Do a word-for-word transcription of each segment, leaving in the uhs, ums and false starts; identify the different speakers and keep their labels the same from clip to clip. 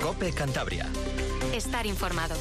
Speaker 1: COPE Cantabria.
Speaker 2: Estar informado.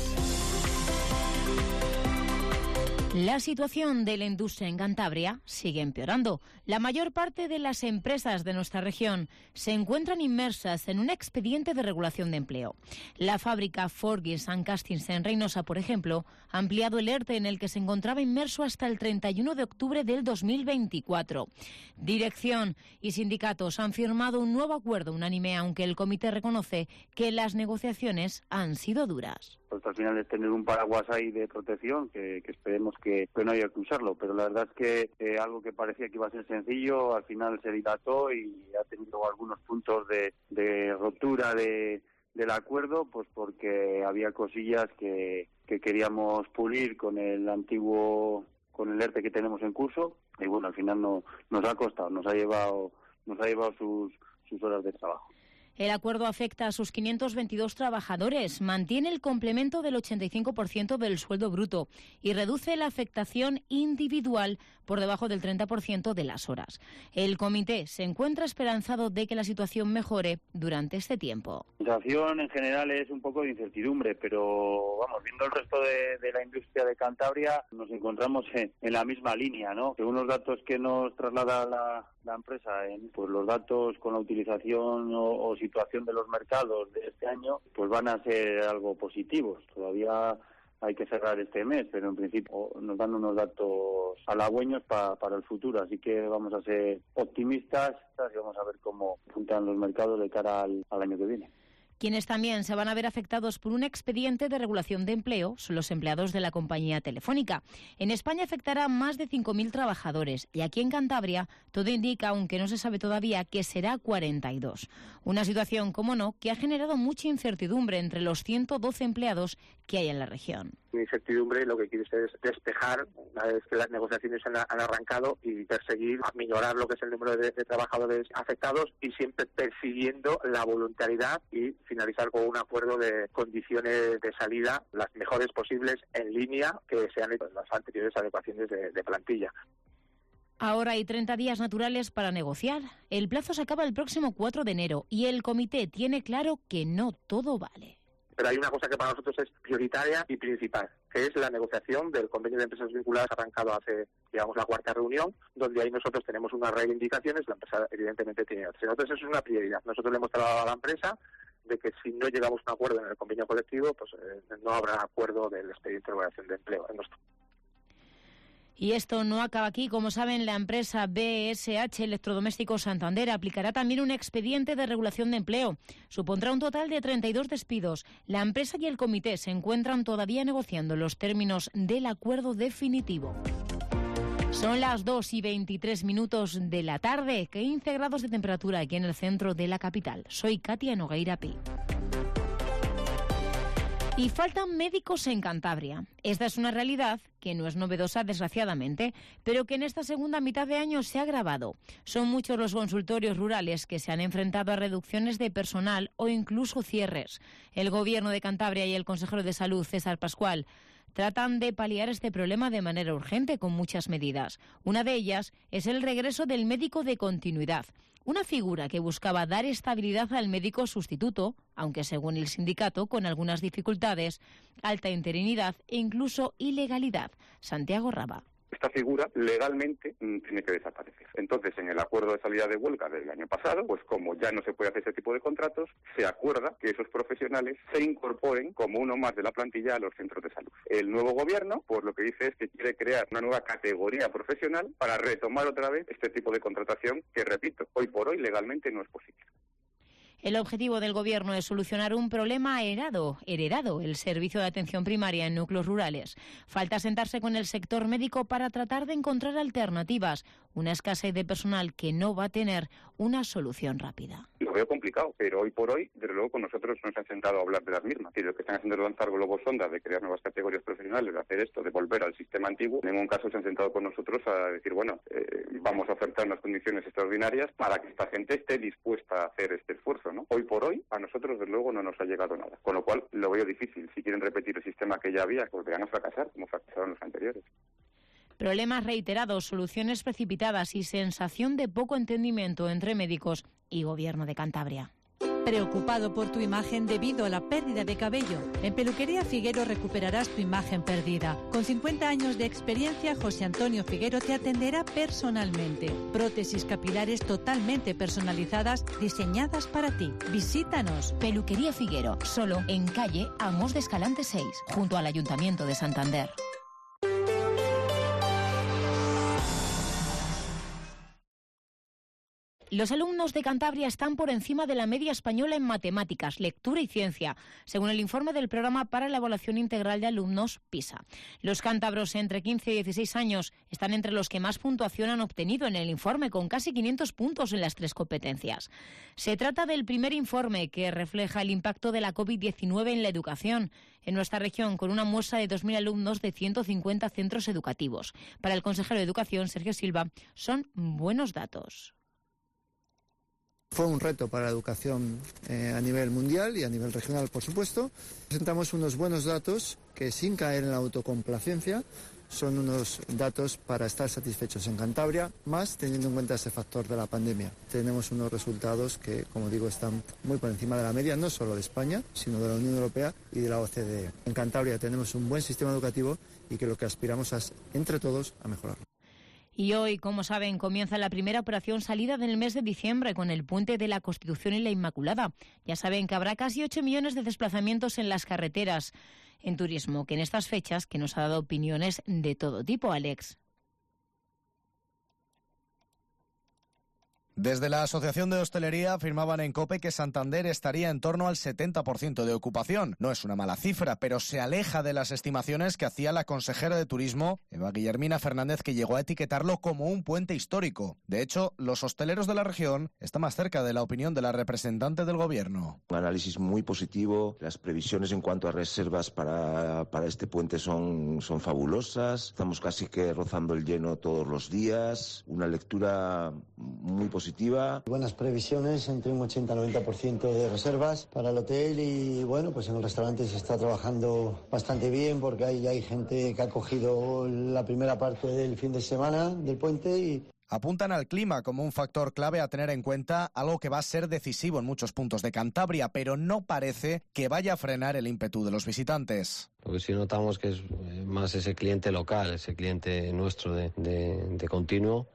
Speaker 3: La situación de la industria en Cantabria sigue empeorando. La mayor parte de las empresas de nuestra región se encuentran inmersas en un expediente de regulación de empleo. La fábrica Forgis and Castings en Reynosa, por ejemplo, ha ampliado el ERTE en el que se encontraba inmerso hasta el treinta y uno de octubre del dos mil veinticuatro. Dirección y sindicatos han firmado un nuevo acuerdo unánime, aunque el comité reconoce que las negociaciones han sido duras.
Speaker 4: Pues al final es tener un paraguas ahí de protección, que, que esperemos que, que no haya que usarlo, pero la verdad es que eh, algo que parecía que iba a ser sencillo, al final se dilató y ha tenido algunos puntos de, de rotura de, del acuerdo, pues porque había cosillas que, que queríamos pulir con el antiguo, con el ERTE que tenemos en curso, y bueno, al final no, nos ha costado, nos ha llevado, nos ha llevado sus, sus horas de trabajo.
Speaker 3: El acuerdo afecta a sus quinientos veintidós trabajadores, mantiene el complemento del ochenta y cinco por ciento del sueldo bruto y reduce la afectación individual por debajo del treinta por ciento de las horas. El comité se encuentra esperanzado de que la situación mejore durante este tiempo.
Speaker 4: La situación en general es un poco de incertidumbre, pero vamos, viendo el resto de, de la industria de Cantabria, nos encontramos en, en la misma línea, ¿no? Según los datos que nos traslada la, la empresa, en, pues los datos con la utilización o, o situación de los mercados de este año, pues van a ser algo positivos. Todavía hay que cerrar este mes, pero en principio nos dan unos datos halagüeños pa, para el futuro, así que vamos a ser optimistas y vamos a ver cómo apuntan los mercados de cara al, al año que viene.
Speaker 3: Quienes también se van a ver afectados por un expediente de regulación de empleo son los empleados de la compañía telefónica. En España afectará a más de cinco mil trabajadores y aquí en Cantabria todo indica, aunque no se sabe todavía, que será cuarenta y dos. Una situación, como no, que ha generado mucha incertidumbre entre los ciento doce empleados que hay en la región.
Speaker 5: Mi incertidumbre lo que quiere es despejar una vez que las negociaciones han, han arrancado y perseguir, minorar lo que es el número de, de trabajadores afectados y siempre persiguiendo la voluntariedad y finalizar con un acuerdo de condiciones de salida las mejores posibles en línea que se han hecho las anteriores adecuaciones de, de plantilla.
Speaker 3: Ahora hay treinta días naturales para negociar. El plazo se acaba el próximo cuatro de enero y el comité tiene claro que no todo vale.
Speaker 5: Pero hay una cosa que para nosotros es prioritaria y principal, que es la negociación del convenio de empresas vinculadas arrancado hace, digamos, la cuarta reunión, donde ahí nosotros tenemos unas reivindicaciones, la empresa evidentemente tiene otras. Entonces eso es una prioridad. Nosotros le hemos trasladado a la empresa de que si no llegamos a un acuerdo en el convenio colectivo, pues eh, no habrá acuerdo del expediente de regulación de empleo en nuestro.
Speaker 3: Y esto no acaba aquí. Como saben, la empresa B S H Electrodomésticos Santander aplicará también un expediente de regulación de empleo. Supondrá un total de treinta y dos despidos. La empresa y el comité se encuentran todavía negociando los términos del acuerdo definitivo. Son las dos y veintitrés minutos de la tarde, quince grados de temperatura aquí en el centro de la capital. Soy Katia Nogueira Pi. Y faltan médicos en Cantabria. Esta es una realidad que no es novedosa, desgraciadamente, pero que en esta segunda mitad de año se ha agravado. Son muchos los consultorios rurales que se han enfrentado a reducciones de personal o incluso cierres. El Gobierno de Cantabria y el consejero de Salud, César Pascual, tratan de paliar este problema de manera urgente con muchas medidas. Una de ellas es el regreso del médico de continuidad, una figura que buscaba dar estabilidad al médico sustituto, aunque según el sindicato con algunas dificultades, alta interinidad e incluso ilegalidad. Santiago Raba.
Speaker 6: Esta figura legalmente mmm, tiene que desaparecer. Entonces, en el acuerdo de salida de huelga del año pasado, pues como ya no se puede hacer ese tipo de contratos, se acuerda que esos profesionales se incorporen como uno más de la plantilla a los centros de salud. El nuevo gobierno, pues lo que dice es que quiere crear una nueva categoría profesional para retomar otra vez este tipo de contratación que, repito, hoy por hoy legalmente no es posible.
Speaker 3: El objetivo del Gobierno es solucionar un problema heredado, heredado, el servicio de atención primaria en núcleos rurales. Falta sentarse con el sector médico para tratar de encontrar alternativas, una escasez de personal que no va a tener una solución rápida.
Speaker 6: Lo veo complicado, pero hoy por hoy, desde luego, con nosotros no se han sentado a hablar de las mismas. Y lo que están haciendo es lanzar globos sonda, de crear nuevas categorías profesionales, de hacer esto, de volver al sistema antiguo. En ningún caso se han sentado con nosotros a decir, bueno, eh, vamos a ofertar unas condiciones extraordinarias para que esta gente esté dispuesta a hacer este esfuerzo, ¿no? Hoy por hoy, a nosotros, desde luego, no nos ha llegado nada. Con lo cual, lo veo difícil. Si quieren repetir el sistema que ya había, pues van a fracasar, como fracasaron los anteriores.
Speaker 3: Problemas reiterados, soluciones precipitadas y sensación de poco entendimiento entre médicos y Gobierno de Cantabria.
Speaker 1: ¿Preocupado por tu imagen debido a la pérdida de cabello? En Peluquería Figuero recuperarás tu imagen perdida. Con cincuenta años de experiencia, José Antonio Figuero te atenderá personalmente. Prótesis capilares totalmente personalizadas, diseñadas para ti. Visítanos.
Speaker 3: Peluquería Figuero, solo en calle Amos de Escalante seis, junto al Ayuntamiento de Santander. Los alumnos de Cantabria están por encima de la media española en matemáticas, lectura y ciencia, según el informe del Programa para la Evaluación Integral de Alumnos, PISA. Los cántabros entre quince y dieciséis años están entre los que más puntuación han obtenido en el informe, con casi quinientos puntos en las tres competencias. Se trata del primer informe que refleja el impacto de la COVID diecinueve en la educación en nuestra región, con una muestra de dos mil alumnos de ciento cincuenta centros educativos. Para el consejero de Educación, Sergio Silva, son buenos datos.
Speaker 7: Fue un reto para la educación eh, a nivel mundial y a nivel regional, por supuesto. Presentamos unos buenos datos que, sin caer en la autocomplacencia, son unos datos para estar satisfechos en Cantabria, más teniendo en cuenta ese factor de la pandemia. Tenemos unos resultados que, como digo, están muy por encima de la media, no solo de España, sino de la Unión Europea y de la O C D E. En Cantabria tenemos un buen sistema educativo y que lo que aspiramos es, entre todos, a mejorarlo.
Speaker 3: Y hoy, como saben, comienza la primera operación salida del mes de diciembre con el Puente de la Constitución y la Inmaculada. Ya saben que habrá casi ocho millones de desplazamientos en las carreteras en turismo, que en estas fechas que nos ha dado opiniones de todo tipo, Alex.
Speaker 8: Desde la Asociación de Hostelería afirmaban en COPE que Santander estaría en torno al setenta por ciento de ocupación. No es una mala cifra, pero se aleja de las estimaciones que hacía la consejera de Turismo, Eva Guillermina Fernández, que llegó a etiquetarlo como un puente histórico. De hecho, los hosteleros de la región están más cerca de la opinión de la representante del Gobierno.
Speaker 9: Un análisis muy positivo. Las previsiones en cuanto a reservas para, para este puente son, son fabulosas. Estamos casi que rozando el lleno todos los días. Una lectura muy positiva. Positiva.
Speaker 10: Buenas previsiones, entre un ochenta y noventa por ciento de reservas para el hotel y bueno, pues en el restaurante se está trabajando bastante bien porque hay, hay gente que ha cogido la primera parte del fin de semana del puente y...
Speaker 8: Apuntan al clima como un factor clave a tener en cuenta, algo que va a ser decisivo en muchos puntos de Cantabria, pero no parece que vaya a frenar el ímpetu de los visitantes.
Speaker 11: Lo que sí notamos que es más ese cliente local, ese cliente nuestro de, de, de continuo.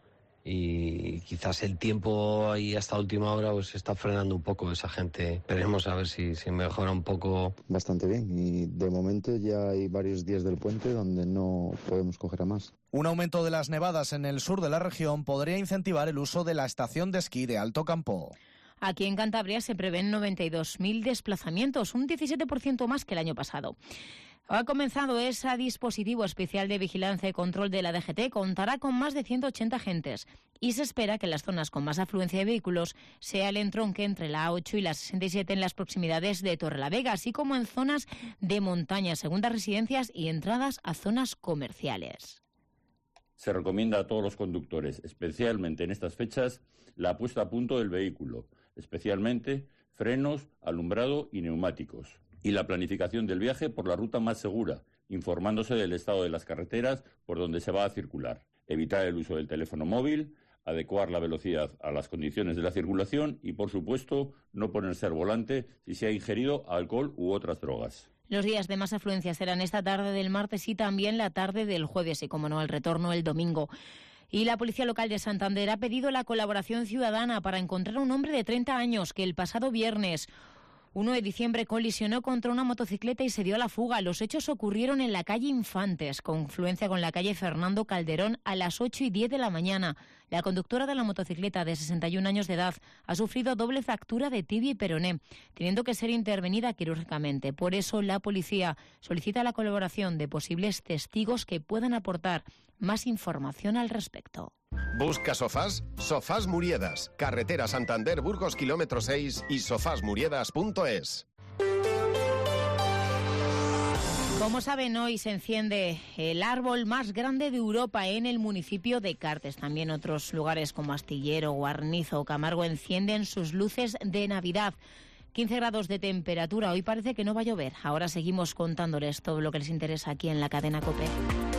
Speaker 11: Y quizás el tiempo ahí hasta última hora pues está frenando un poco esa gente. Esperemos a ver si, si mejora un poco.
Speaker 12: Bastante bien y de momento ya hay varios días del puente donde no podemos coger a más.
Speaker 8: Un aumento de las nevadas en el sur de la región podría incentivar el uso de la estación de esquí de Alto Campo.
Speaker 3: Aquí en Cantabria se prevén noventa y dos mil desplazamientos, un diecisiete por ciento más que el año pasado. Ha comenzado ese dispositivo especial de vigilancia y control de la D G T. Contará con más de ciento ochenta agentes y se espera que en las zonas con más afluencia de vehículos sea el entronque entre la A ocho y la sesenta y siete en las proximidades de Torrelavega, así como en zonas de montaña, segundas residencias y entradas a zonas comerciales.
Speaker 13: Se recomienda a todos los conductores, especialmente en estas fechas, la puesta a punto del vehículo, especialmente frenos, alumbrado y neumáticos, y la planificación del viaje por la ruta más segura, informándose del estado de las carreteras por donde se va a circular. Evitar el uso del teléfono móvil, adecuar la velocidad a las condiciones de la circulación y, por supuesto, no ponerse al volante si se ha ingerido alcohol u otras drogas.
Speaker 3: Los días de más afluencia serán esta tarde del martes y también la tarde del jueves y, como no, el retorno el domingo. Y la Policía Local de Santander ha pedido la colaboración ciudadana para encontrar a un hombre de treinta años que el pasado viernes uno de diciembre colisionó contra una motocicleta y se dio a la fuga. Los hechos ocurrieron en la calle Infantes, confluencia con la calle Fernando Calderón, a las ocho y diez de la mañana. La conductora de la motocicleta, de sesenta y un años de edad, ha sufrido doble fractura de tibia y peroné, teniendo que ser intervenida quirúrgicamente. Por eso la policía solicita la colaboración de posibles testigos que puedan aportar más información al respecto.
Speaker 14: ¿Busca sofás? Sofás Muriedas, carretera Santander Burgos kilómetro seis y sofás muriedas punto es.
Speaker 3: Como saben, hoy se enciende el árbol más grande de Europa en el municipio de Cartes. También otros lugares como Astillero, Guarnizo o Camargo encienden sus luces de Navidad. quince grados de temperatura. Hoy parece que no va a llover. Ahora seguimos contándoles todo lo que les interesa aquí en la cadena COPE.